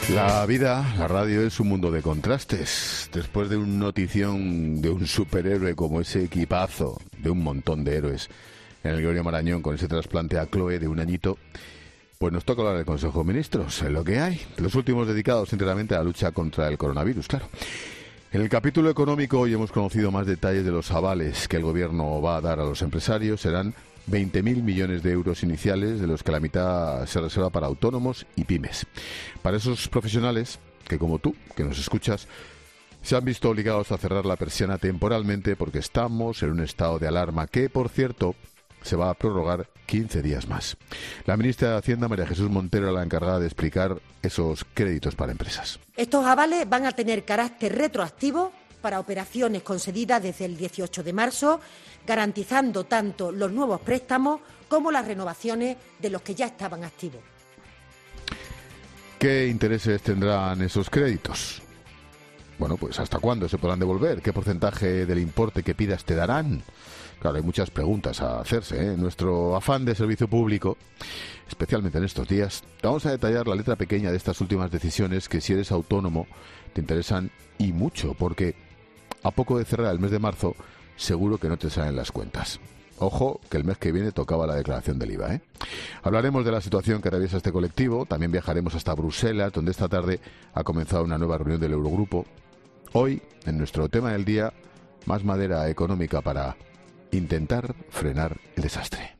La vida, la radio es un mundo de contrastes. Después de una notición de un superhéroe como ese equipazo de un montón de héroes en el Gregorio Marañón con ese trasplante a Chloe de un añito, pues nos toca hablar del Consejo de Ministros, en lo que hay. Los últimos dedicados enteramente a la lucha contra el coronavirus, claro. En el capítulo económico hoy hemos conocido más detalles de los avales que el Gobierno va a dar a los empresarios. Serán 20.000 millones de euros iniciales, de los que la mitad se reserva para autónomos y pymes. Para esos profesionales, que como tú, que nos escuchas, se han visto obligados a cerrar la persiana temporalmente porque estamos en un estado de alarma que, por cierto, se va a prorrogar 15 días más. La ministra de Hacienda, María Jesús Montero, era la encargada de explicar esos créditos para empresas. Estos avales van a tener carácter retroactivo para operaciones concedidas desde el 18 de marzo, garantizando tanto los nuevos préstamos como las renovaciones de los que ya estaban activos. ¿Qué intereses tendrán esos créditos? Bueno, pues ¿hasta cuándo se podrán devolver? ¿Qué porcentaje del importe que pidas te darán? Claro, hay muchas preguntas a hacerse, ¿eh? En nuestro afán de servicio público, especialmente en estos días, vamos a detallar la letra pequeña de estas últimas decisiones que, si eres autónomo, te interesan y mucho, porque a poco de cerrar el mes de marzo, seguro que no te salen las cuentas. Ojo, que el mes que viene tocaba la declaración del IVA, ¿eh? Hablaremos de la situación que atraviesa este colectivo, también viajaremos hasta Bruselas, donde esta tarde ha comenzado una nueva reunión del Eurogrupo. Hoy, en nuestro tema del día, más madera económica para intentar frenar el desastre.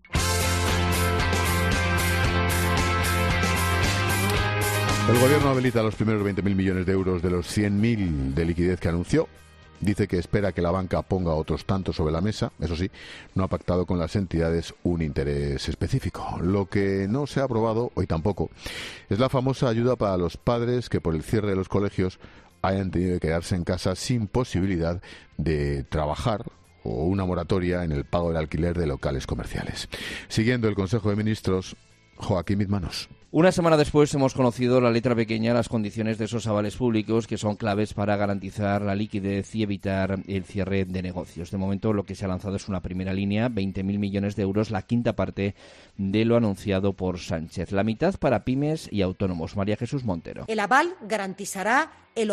El Gobierno habilita los primeros 20.000 millones de euros de los 100.000 de liquidez que anunció. Dice que espera que la banca ponga otros tantos sobre la mesa. Eso sí, no ha pactado con las entidades un interés específico. Lo que no se ha aprobado, hoy tampoco, es la famosa ayuda para los padres que por el cierre de los colegios hayan tenido que quedarse en casa sin posibilidad de trabajar, o una moratoria en el pago del alquiler de locales comerciales. Siguiendo el Consejo de Ministros, Joaquín Mizmanos. Una semana después hemos conocido la letra pequeña, las condiciones de esos avales públicos que son claves para garantizar la liquidez y evitar el cierre de negocios. De momento lo que se ha lanzado es una primera línea, 20.000 millones de euros, la quinta parte de lo anunciado por Sánchez. La mitad para pymes y autónomos. María Jesús Montero. El aval garantizará el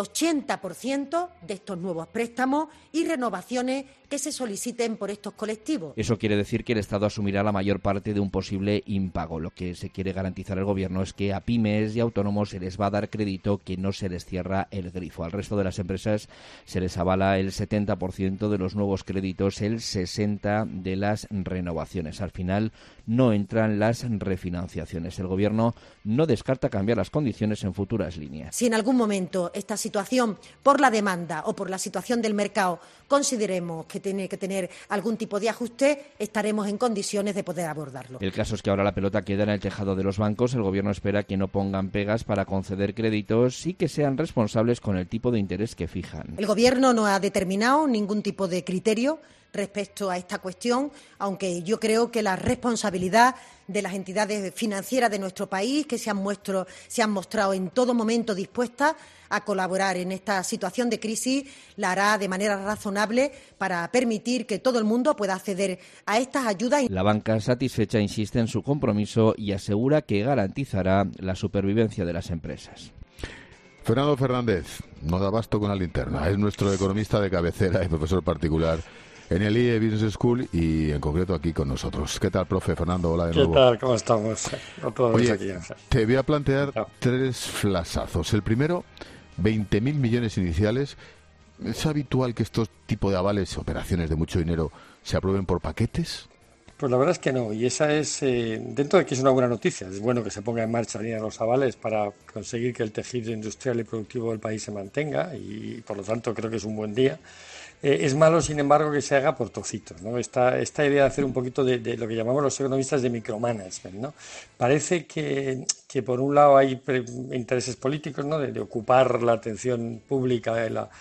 80% de estos nuevos préstamos y renovaciones que se soliciten por estos colectivos. Eso quiere decir que el Estado asumirá la mayor parte de un posible impago. Lo que se quiere garantizar el Gobierno es que a pymes y autónomos se les va a dar crédito, que no se les cierra el grifo. Al resto de las empresas se les avala el 70% de los nuevos créditos, el 60% de las renovaciones. Al final no entran las refinanciaciones. El Gobierno no descarta cambiar las condiciones en futuras líneas. Si en algún momento esta situación, por la demanda o por la situación del mercado, consideremos que tiene que tener algún tipo de ajuste, estaremos en condiciones de poder abordarlo. El caso es que ahora la pelota queda en el tejado de los bancos. El Gobierno espera que no pongan pegas para conceder créditos y que sean responsables con el tipo de interés que fijan. El Gobierno no ha determinado ningún tipo de criterio respecto a esta cuestión, aunque yo creo que la responsabilidad de las entidades financieras de nuestro país, que se han mostrado en todo momento dispuestas a colaborar en esta situación de crisis, la hará de manera razonable para permitir que todo el mundo pueda acceder a estas ayudas. La banca, satisfecha, insiste en su compromiso y asegura que garantizará la supervivencia de las empresas. Fernando Fernández no da abasto con la linterna. Es nuestro economista de cabecera y profesor particular en el IE Business School y en concreto aquí con nosotros. ¿Qué tal, profe? Fernando, hola de nuevo. ¿Qué tal? ¿Cómo estamos? Oye, aquí. Te voy a plantear tres flasazos. El primero, 20.000 millones iniciales. ¿Es habitual que estos tipos de avales, operaciones de mucho dinero, se aprueben por paquetes? Pues la verdad es que no, y esa es, dentro de que es una buena noticia, es bueno que se ponga en marcha línea los avales para conseguir que el tejido industrial y productivo del país se mantenga y por lo tanto creo que es un buen día. Es malo, sin embargo, que se haga por trocitos, ¿no? Esta idea de hacer un poquito de lo que llamamos los economistas de micromanagement, ¿no? Parece que por un lado hay intereses políticos, ¿no? De ocupar la atención pública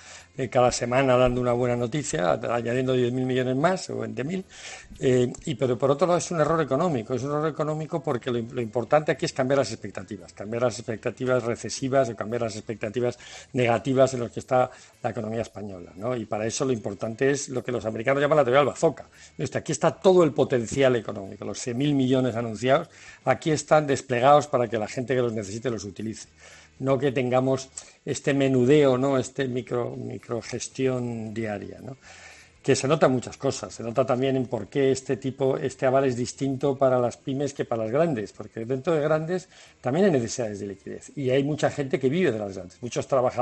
cada semana dando una buena noticia, añadiendo 10.000 millones más o 20.000, pero por otro lado es un error económico porque lo importante aquí es cambiar las expectativas recesivas o cambiar las expectativas negativas en las que está la economía española, ¿no? Y para eso lo importante es lo que los americanos llaman la teoría del bazooka. Aquí está todo el potencial económico, los 100.000 millones anunciados, aquí están desplegados para que la gente que los necesite los utilice. no que tengamos este menudeo, ¿no? Este microgestión diaria, ¿no? Que se nota muchas cosas, se nota también en por qué este aval es distinto para las pymes que para las grandes, porque dentro de grandes también hay necesidades de liquidez y hay mucha gente que vive de las grandes, muchos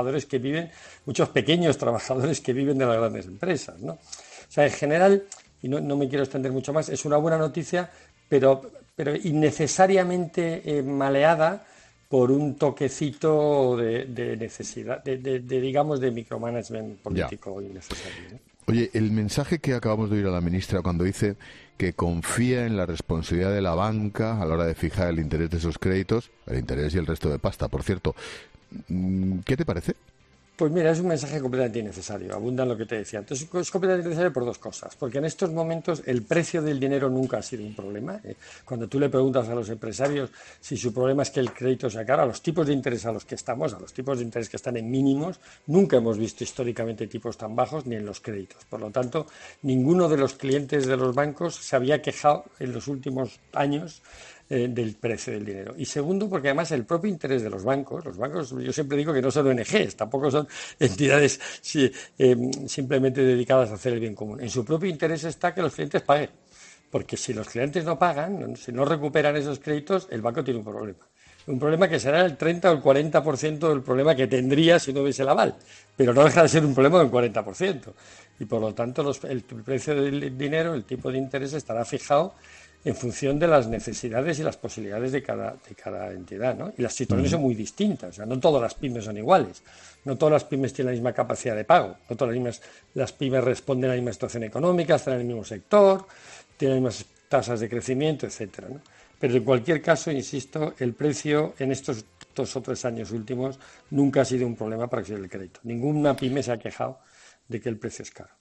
pequeños trabajadores que viven de las grandes empresas, ¿no? O sea, en general, y no me quiero extender mucho más, es una buena noticia, pero innecesariamente maleada por un toquecito de necesidad, digamos, de micromanagement político innecesario, ¿no? Oye, el mensaje que acabamos de oír a la ministra cuando dice que confía en la responsabilidad de la banca a la hora de fijar el interés de esos créditos, el interés y el resto de pasta, por cierto, ¿qué te parece? Pues mira, es un mensaje completamente innecesario, abunda en lo que te decía. Entonces es completamente innecesario por dos cosas, porque en estos momentos el precio del dinero nunca ha sido un problema. Cuando tú le preguntas a los empresarios si su problema es que el crédito sea caro, a los tipos de interés a los que estamos, a los tipos de interés que están en mínimos, nunca hemos visto históricamente tipos tan bajos ni en los créditos. Por lo tanto, ninguno de los clientes de los bancos se había quejado en los últimos años del precio del dinero. Y segundo, porque además el propio interés de los bancos yo siempre digo que no son ONGs, tampoco son entidades simplemente dedicadas a hacer el bien común. En su propio interés está que los clientes paguen, porque si los clientes no pagan, si no recuperan esos créditos, el banco tiene un problema. Un problema que será el 30 o el 40% del problema que tendría si no hubiese el aval, pero no deja de ser un problema del 40%. Y por lo tanto el precio del dinero, el tipo de interés estará fijado en función de las necesidades y las posibilidades de cada entidad, ¿no? Y las situaciones son muy distintas, o sea, no todas las pymes son iguales, no todas las pymes tienen la misma capacidad de pago, no todas las pymes responden a la misma situación económica, están en el mismo sector, tienen las mismas tasas de crecimiento, etcétera, ¿no? Pero en cualquier caso, insisto, el precio en estos 2 o 3 años últimos nunca ha sido un problema para acceder al crédito. Ninguna pyme se ha quejado de que el precio es caro.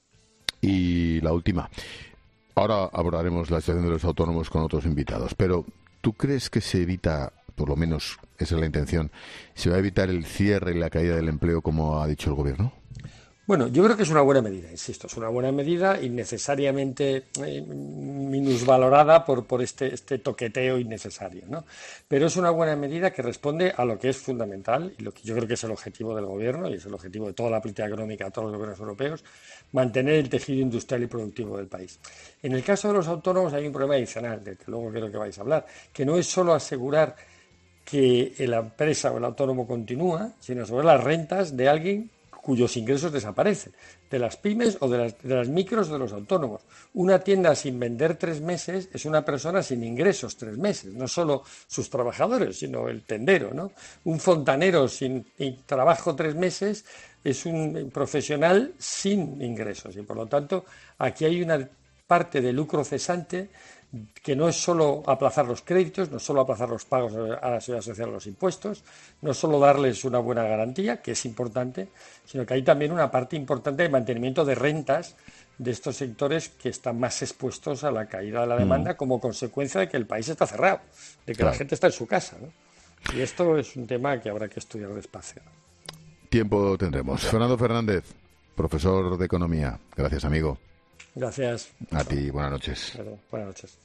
Y la última. Ahora abordaremos la situación de los autónomos con otros invitados, pero ¿tú crees que se evita, por lo menos esa es la intención, se va a evitar el cierre y la caída del empleo como ha dicho el gobierno? Bueno, yo creo que es una buena medida, insisto, es una buena medida innecesariamente minusvalorada por este toqueteo innecesario, ¿no? Pero es una buena medida que responde a lo que es fundamental y lo que yo creo que es el objetivo del gobierno y es el objetivo de toda la política económica de todos los gobiernos europeos, mantener el tejido industrial y productivo del país. En el caso de los autónomos hay un problema adicional, del que luego creo que vais a hablar, que no es solo asegurar que la empresa o el autónomo continúa, sino asegurar las rentas de alguien cuyos ingresos desaparecen, de las pymes o de las micros de los autónomos. Una tienda sin vender 3 meses es una persona sin ingresos 3 meses, no solo sus trabajadores, sino el tendero, ¿no? Un fontanero sin trabajo 3 meses es un profesional sin ingresos y, por lo tanto, aquí hay una parte de lucro cesante que no es solo aplazar los créditos, no es solo aplazar los pagos a la Seguridad Social o los impuestos, no es solo darles una buena garantía, que es importante, sino que hay también una parte importante de mantenimiento de rentas de estos sectores que están más expuestos a la caída de la demanda como consecuencia de que el país está cerrado, de que la gente está en su casa, ¿no? Y esto es un tema que habrá que estudiar despacio. Tiempo tendremos. Fernando Fernández, profesor de Economía. Gracias, amigo. Gracias. A ti, buenas noches. Claro, buenas noches.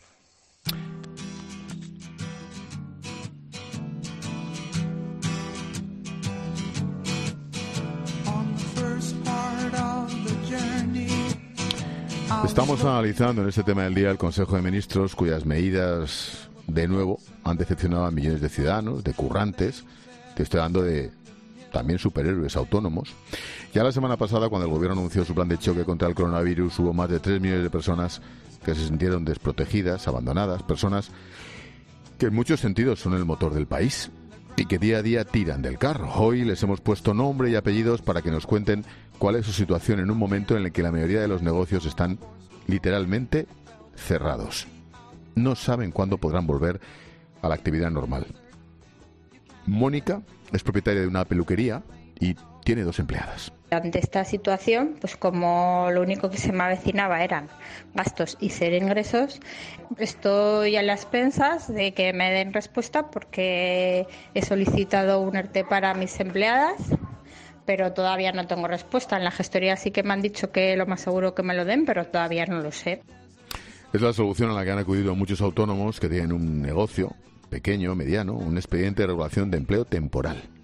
Estamos analizando en este tema del día el Consejo de Ministros, cuyas medidas, de nuevo, han decepcionado a millones de ciudadanos, de currantes. Te estoy hablando de también superhéroes autónomos. Ya la semana pasada, cuando el gobierno anunció su plan de choque contra el coronavirus, hubo más de 3 millones de personas que se sintieron desprotegidas, abandonadas, personas que en muchos sentidos son el motor del país y que día a día tiran del carro. Hoy les hemos puesto nombre y apellidos para que nos cuenten cuál es su situación en un momento en el que la mayoría de los negocios están literalmente cerrados. No saben cuándo podrán volver a la actividad normal. Mónica es propietaria de una peluquería y tiene 2 empleadas. Ante esta situación, pues como lo único que se me avecinaba eran gastos y cero ingresos, estoy a las expensas de que me den respuesta porque he solicitado un ERTE para mis empleadas, pero todavía no tengo respuesta. En la gestoría sí que me han dicho que lo más seguro que me lo den, pero todavía no lo sé. Es la solución a la que han acudido muchos autónomos que tienen un negocio pequeño, mediano, un expediente de regulación de empleo temporal.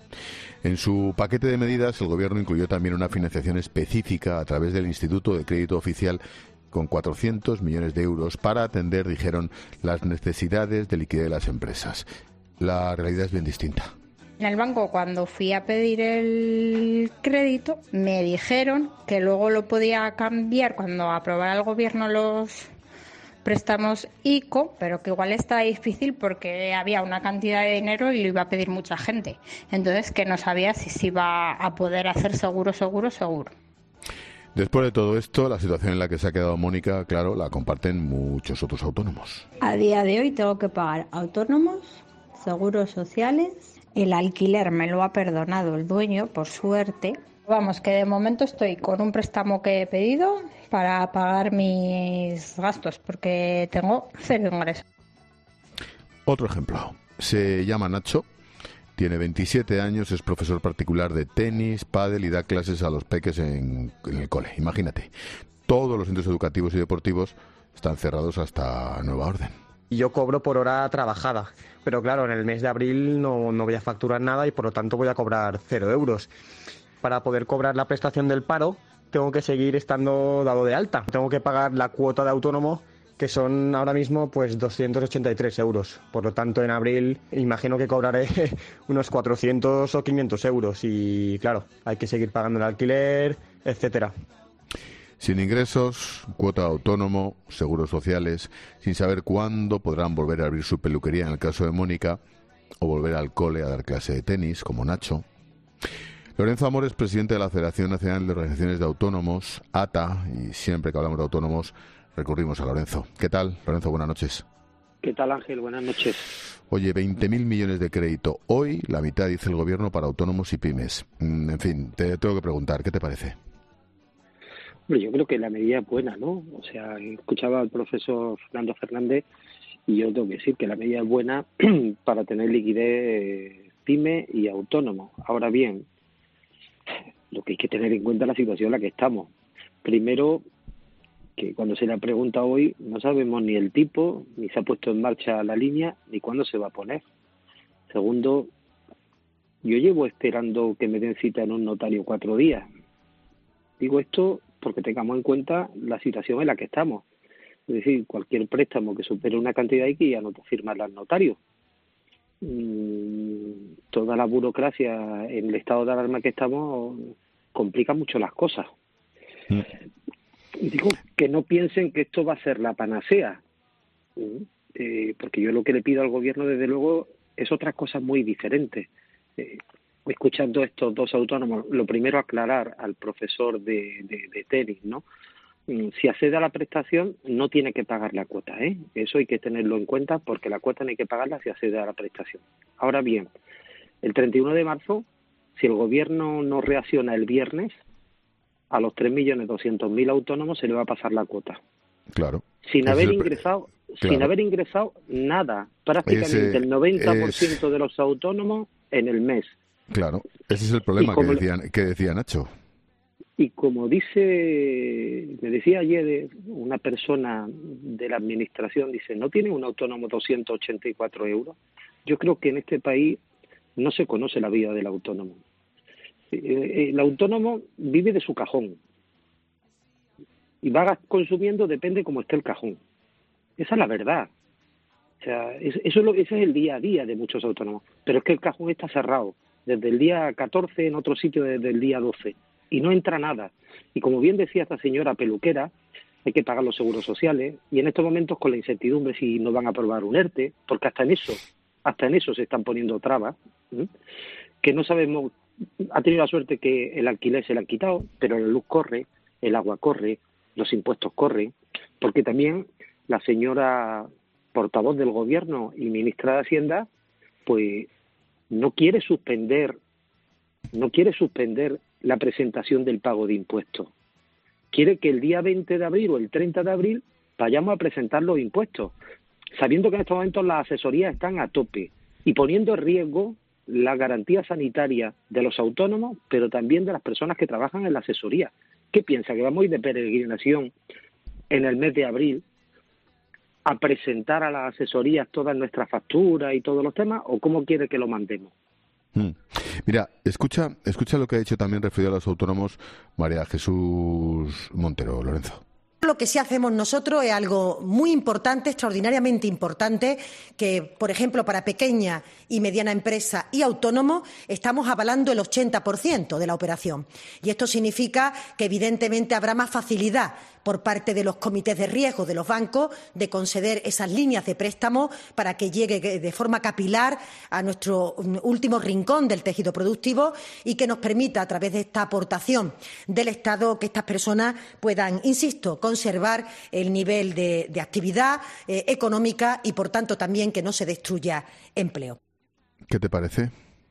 En su paquete de medidas, el Gobierno incluyó también una financiación específica a través del Instituto de Crédito Oficial con 400 millones de euros para atender, dijeron, las necesidades de liquidez de las empresas. La realidad es bien distinta. En el banco, cuando fui a pedir el crédito, me dijeron que luego lo podía cambiar cuando aprobara el Gobierno los préstamos ICO, pero que igual está difícil porque había una cantidad de dinero y lo iba a pedir mucha gente. Entonces, que no sabía si se iba a poder hacer seguro. Después de todo esto, la situación en la que se ha quedado Mónica, claro, la comparten muchos otros autónomos. A día de hoy tengo que pagar autónomos, seguros sociales, el alquiler me lo ha perdonado el dueño, por suerte. Vamos, que de momento estoy con un préstamo que he pedido para pagar mis gastos, porque tengo 0 ingresos. Otro ejemplo. Se llama Nacho, tiene 27 años, es profesor particular de tenis, pádel y da clases a los peques en el cole. Imagínate, todos los centros educativos y deportivos están cerrados hasta nueva orden. Yo cobro por hora trabajada, pero claro, en el mes de abril no voy a facturar nada y por lo tanto voy a cobrar 0 euros. Para poder cobrar la prestación del paro, tengo que seguir estando dado de alta. Tengo que pagar la cuota de autónomo, que son ahora mismo pues 283 euros. Por lo tanto, en abril imagino que cobraré unos 400 o 500 euros. Y claro, hay que seguir pagando el alquiler, etcétera. Sin ingresos, cuota de autónomo, seguros sociales, sin saber cuándo podrán volver a abrir su peluquería en el caso de Mónica, o volver al cole a dar clase de tenis, como Nacho. Lorenzo Amor es presidente de la Federación Nacional de Organizaciones de Autónomos, ATA, y siempre que hablamos de autónomos recurrimos a Lorenzo. ¿Qué tal, Lorenzo? Buenas noches. ¿Qué tal, Ángel? Buenas noches. Oye, 20.000 millones de crédito. Hoy la mitad dice el Gobierno para autónomos y pymes. En fin, te tengo que preguntar, ¿qué te parece? Hombre, yo creo que la medida es buena, ¿no? O sea, escuchaba al profesor Fernando Fernández y yo tengo que decir que la medida es buena para tener liquidez pyme y autónomo. Ahora bien, lo que hay que tener en cuenta es la situación en la que estamos. Primero, que cuando se le ha preguntado hoy, no sabemos ni el tipo, ni se ha puesto en marcha la línea, ni cuándo se va a poner. Segundo, yo llevo esperando que me den cita en un notario 4 días. Digo esto porque tengamos en cuenta la situación en la que estamos. Es decir, cualquier préstamo que supere una cantidad X ya no te firmarla al notario. Toda la burocracia en el estado de alarma que estamos complica mucho las cosas. Digo que no piensen que esto va a ser la panacea, porque yo lo que le pido al gobierno desde luego es otras cosas muy diferentes. Escuchando estos dos autónomos, lo primero aclarar al profesor de tenis, ¿no? Si accede a la prestación no tiene que pagar la cuota, eso hay que tenerlo en cuenta porque la cuota no hay que pagarla si accede a la prestación. Ahora bien, el 31 de marzo, si el gobierno no reacciona el viernes, a los 3.200.000 autónomos se le va a pasar la cuota. Claro. Sin haber ingresado nada, prácticamente el 90% de los autónomos en el mes. Claro, ese es el problema que decía Nacho. Y como me decía ayer una persona de la administración, dice, ¿no tiene un autónomo 284 euros? Yo creo que en este país no se conoce la vida del autónomo. El autónomo vive de su cajón y va consumiendo, depende cómo esté el cajón. Esa es la verdad. O sea, ese es el día a día de muchos autónomos. Pero es que el cajón está cerrado desde el día 14, en otro sitio desde el día 12. Y no entra nada. Y como bien decía esta señora peluquera, hay que pagar los seguros sociales y en estos momentos con la incertidumbre si nos van a aprobar un ERTE, porque hasta en eso se están poniendo trabas, que no sabemos. Ha tenido la suerte que el alquiler se le ha quitado, pero la luz corre, el agua corre, los impuestos corren, porque también la señora portavoz del gobierno y ministra de Hacienda pues no quiere suspender la presentación del pago de impuestos. Quiere que el día 20 de abril o el 30 de abril vayamos a presentar los impuestos, sabiendo que en estos momentos las asesorías están a tope y poniendo en riesgo la garantía sanitaria de los autónomos, pero también de las personas que trabajan en la asesoría. ¿Qué piensa? ¿Que vamos a ir de peregrinación en el mes de abril a presentar a las asesorías todas nuestras facturas y todos los temas? ¿O cómo quiere que lo mandemos? Mira, escucha lo que ha dicho también referido a los autónomos María Jesús Montero, Lorenzo. Lo que sí hacemos nosotros es algo muy importante, extraordinariamente importante, que, por ejemplo, para pequeña y mediana empresa y autónomos estamos avalando el 80% de la operación. Y esto significa que, evidentemente, habrá más facilidad por parte de los comités de riesgo de los bancos de conceder esas líneas de préstamo para que llegue de forma capilar a nuestro último rincón del tejido productivo y que nos permita, a través de esta aportación del Estado, que estas personas puedan, insisto, conservar el nivel de actividad económica y, por tanto, también que no se destruya empleo. ¿Qué te parece?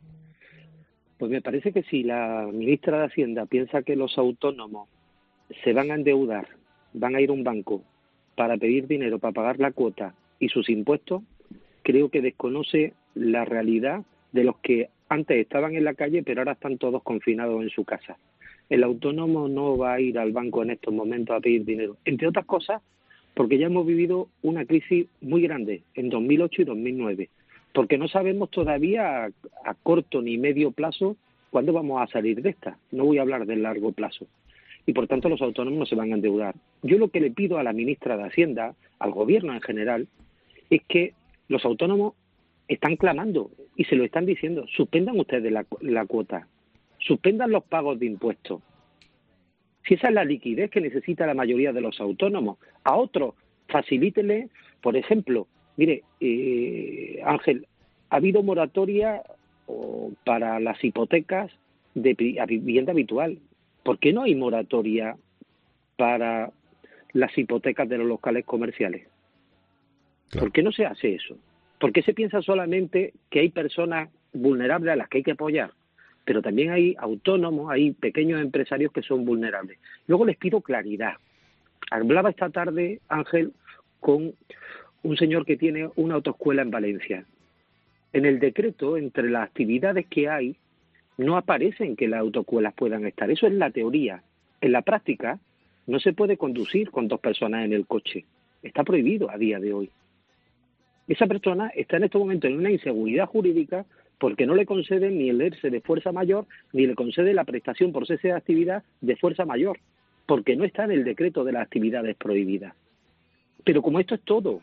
Pues me parece que si la ministra de Hacienda piensa que los autónomos se van a endeudar, van a ir a un banco para pedir dinero para pagar la cuota y sus impuestos, creo que desconoce la realidad de los que antes estaban en la calle pero ahora están todos confinados en su casa. El autónomo no va a ir al banco en estos momentos a pedir dinero, entre otras cosas porque ya hemos vivido una crisis muy grande en 2008 y 2009, porque no sabemos todavía a corto ni medio plazo cuándo vamos a salir de esta. No voy a hablar del largo plazo. Y por tanto los autónomos no se van a endeudar. Yo lo que le pido a la ministra de Hacienda, al gobierno en general, es que los autónomos están clamando y se lo están diciendo: suspendan ustedes la cuota, suspendan los pagos de impuestos. Si esa es la liquidez que necesita la mayoría de los autónomos, a otros facilítele, por ejemplo, mire, Ángel, ha habido moratoria para las hipotecas de vivienda habitual. ¿Por qué no hay moratoria para las hipotecas de los locales comerciales? Claro. ¿Por qué no se hace eso? ¿Por qué se piensa solamente que hay personas vulnerables a las que hay que apoyar? Pero también hay autónomos, hay pequeños empresarios que son vulnerables. Luego les pido claridad. Hablaba esta tarde, Ángel, con un señor que tiene una autoescuela en Valencia. En el decreto, entre las actividades que hay, no aparecen que las autoescuelas puedan estar. Eso es la teoría. En la práctica, no se puede conducir con 2 personas en el coche. Está prohibido a día de hoy. Esa persona está en este momento en una inseguridad jurídica porque no le conceden ni el ERSE de fuerza mayor, ni le concede la prestación por cese de actividad de fuerza mayor, porque no está en el decreto de las actividades prohibidas. Pero como esto es todo...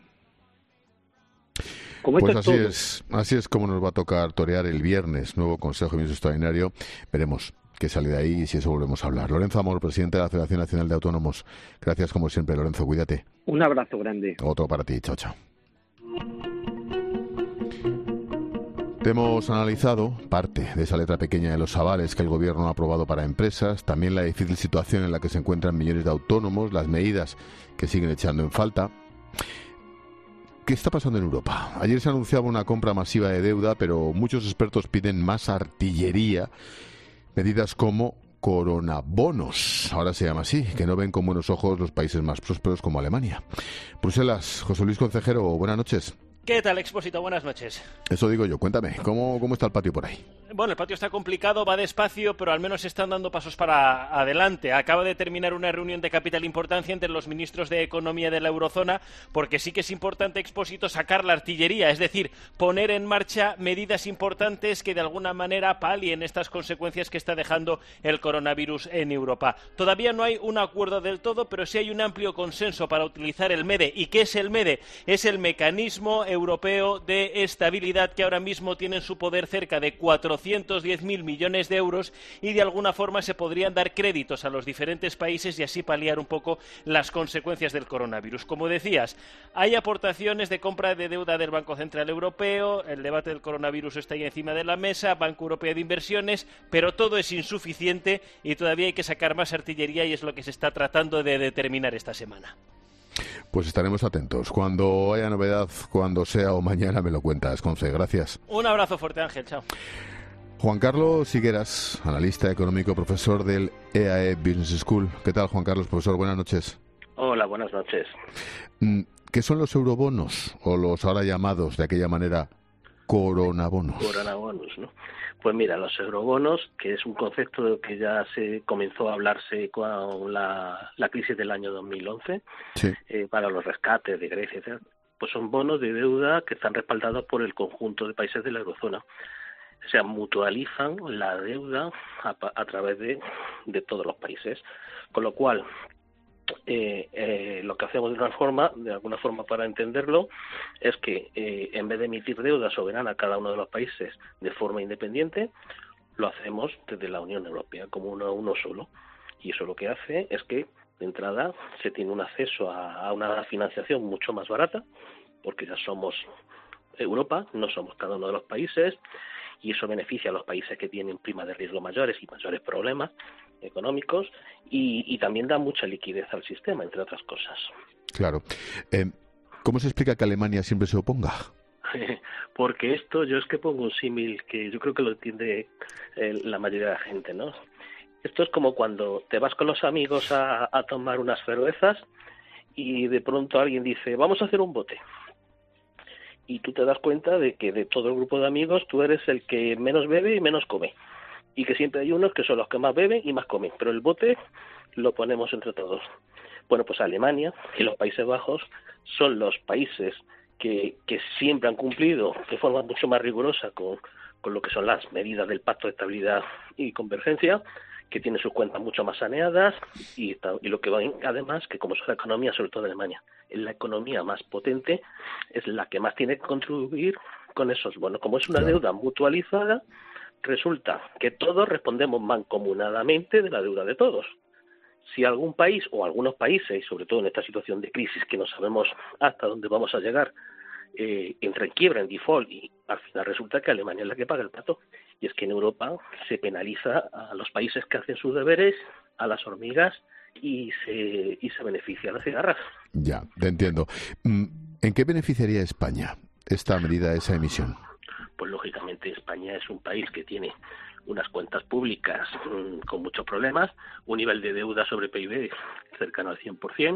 Pues así es como nos va a tocar torear el viernes, nuevo Consejo de Ministros Extraordinario. Veremos qué sale de ahí y si eso volvemos a hablar. Lorenzo Amor, presidente de la Federación Nacional de Autónomos. Gracias como siempre, Lorenzo, cuídate. Un abrazo grande. Otro para ti, chao, chao. Te hemos analizado parte de esa letra pequeña de los avales que el Gobierno ha aprobado para empresas, también la difícil situación en la que se encuentran millones de autónomos, las medidas que siguen echando en falta. ¿Qué está pasando en Europa? Ayer se anunciaba una compra masiva de deuda, pero muchos expertos piden más artillería, medidas como coronabonos, ahora se llama así, que no ven con buenos ojos los países más prósperos como Alemania. Bruselas, José Luis Concejero, buenas noches. ¿Qué tal, Expósito? Buenas noches. Eso digo yo, cuéntame, ¿cómo está el patio por ahí? Bueno, el patio está complicado, va despacio, pero al menos se están dando pasos para adelante. Acaba de terminar una reunión de capital importancia entre los ministros de Economía de la Eurozona, porque sí que es importante, Expósito, sacar la artillería, es decir, poner en marcha medidas importantes que de alguna manera palien estas consecuencias que está dejando el coronavirus en Europa. Todavía no hay un acuerdo del todo, pero sí hay un amplio consenso para utilizar el MEDE. ¿Y qué es el MEDE? Es el Mecanismo Europeo de Estabilidad, que ahora mismo tiene en su poder cerca de 410.000 millones de euros y de alguna forma se podrían dar créditos a los diferentes países y así paliar un poco las consecuencias del coronavirus. Como decías, hay aportaciones de compra de deuda del Banco Central Europeo, el debate del coronavirus está ahí encima de la mesa, Banco Europeo de Inversiones, pero todo es insuficiente y todavía hay que sacar más artillería y es lo que se está tratando de determinar esta semana. Pues estaremos atentos. Cuando haya novedad, cuando sea o mañana, me lo cuentas, Conce. Gracias. Un abrazo fuerte, Ángel. Chao. Juan Carlos Higueras, analista económico, profesor del EAE Business School. ¿Qué tal, Juan Carlos, profesor? Buenas noches. Hola, buenas noches. ¿Qué son los eurobonos o los ahora llamados de aquella manera coronabonos? Coronabonos, ¿no? Pues mira, los eurobonos, que es un concepto que ya se comenzó a hablarse con la crisis del año 2011, sí. Para los rescates de Grecia, etc., pues son bonos de deuda que están respaldados por el conjunto de países de la eurozona. O sea, mutualizan la deuda a través de todos los países. Con lo cual, lo que hacemos de alguna forma para entenderlo, es que en vez de emitir deuda soberana a cada uno de los países de forma independiente, lo hacemos desde la Unión Europea como uno solo. Y eso lo que hace es que, de entrada, se tiene un acceso a una financiación mucho más barata, porque ya somos Europa, no somos cada uno de los países, y eso beneficia a los países que tienen primas de riesgo mayores y mayores problemas económicos, y también da mucha liquidez al sistema, entre otras cosas. Claro. ¿Cómo se explica que Alemania siempre se oponga? Porque esto, yo es que pongo un símil que yo creo que lo entiende la mayoría de la gente, ¿no? Esto es como cuando te vas con los amigos a tomar unas cervezas y de pronto alguien dice, vamos a hacer un bote. Y tú te das cuenta de que de todo el grupo de amigos tú eres el que menos bebe y menos come. Y que siempre hay unos que son los que más beben y más comen. Pero el bote lo ponemos entre todos. Bueno, pues Alemania y los Países Bajos son los países que siempre han cumplido de forma mucho más rigurosa con lo que son las medidas del Pacto de Estabilidad y Convergencia, que tienen sus cuentas mucho más saneadas y lo que va además, que como es la economía, sobre todo de Alemania, es la economía más potente, es la que más tiene que contribuir con esos bonos. Como es una deuda mutualizada, resulta que todos respondemos mancomunadamente de la deuda de todos. Si algún país o algunos países, y sobre todo en esta situación de crisis que no sabemos hasta dónde vamos a llegar, entre en quiebra, en default, y al final resulta que Alemania es la que paga el pato. Y es que en Europa se penaliza a los países que hacen sus deberes, a las hormigas, y se beneficia a las cigarras. Ya, te entiendo. ¿En qué beneficiaría a España esta medida, esa emisión? Pues lógicamente España es un país que tiene unas cuentas públicas con muchos problemas, un nivel de deuda sobre PIB cercano al 100%,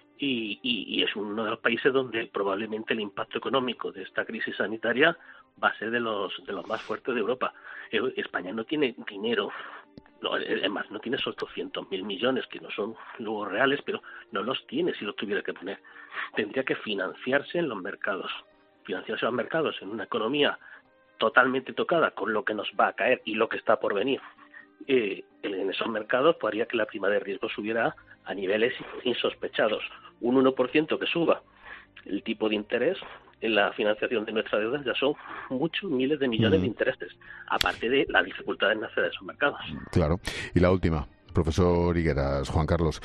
y es uno de los países donde probablemente el impacto económico de esta crisis sanitaria va a ser de los más fuertes de Europa. España no tiene dinero, además no tiene esos 200.000 millones que no son luego reales, pero no los tiene si los tuviera que poner. Tendría que financiarse en los mercados. Financiarse en los mercados en una economía totalmente tocada con lo que nos va a caer y lo que está por venir. En esos mercados pues haría que la prima de riesgo subiera a niveles insospechados. Un 1% que suba el tipo de interés en la financiación de nuestra deuda ya son muchos miles de millones de intereses, aparte de la dificultad en acceder a esos mercados. Claro. Y la última, profesor Higueras, Juan Carlos,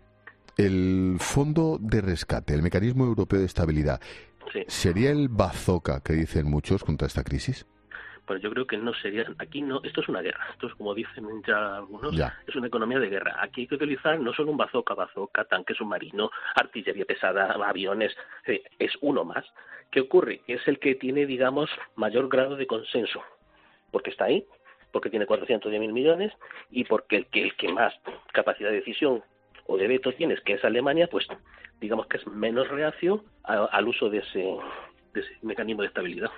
el Fondo de Rescate, el Mecanismo Europeo de Estabilidad, sí, ¿sería el bazooka que dicen muchos contra esta crisis? Pues yo creo que no sería, aquí no, esto es una guerra, esto es como dicen ya algunos, es una economía de guerra. Aquí hay que utilizar no solo un bazooka, tanque submarino, artillería pesada, aviones, es uno más. ¿Qué ocurre? Que es el que tiene, digamos, mayor grado de consenso, porque está ahí, porque tiene 410.000 millones y porque el que más capacidad de decisión o de veto tienes, que es Alemania, pues digamos que es menos reacio al uso de ese mecanismo de estabilidad.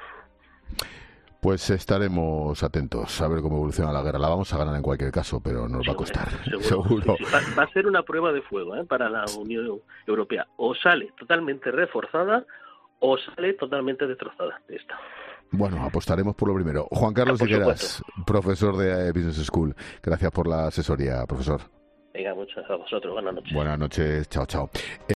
Pues estaremos atentos a ver cómo evoluciona la guerra. La vamos a ganar en cualquier caso, pero nos va a costar. Seguro. Sí, va a ser una prueba de fuego para la Unión Europea. O sale totalmente reforzada o sale totalmente destrozada de esta. Bueno, apostaremos por lo primero. Juan Carlos Higueras, profesor de Business School. Gracias por la asesoría, profesor. Venga, muchas a vosotros. Buenas noches. Buenas noches. Chao, chao.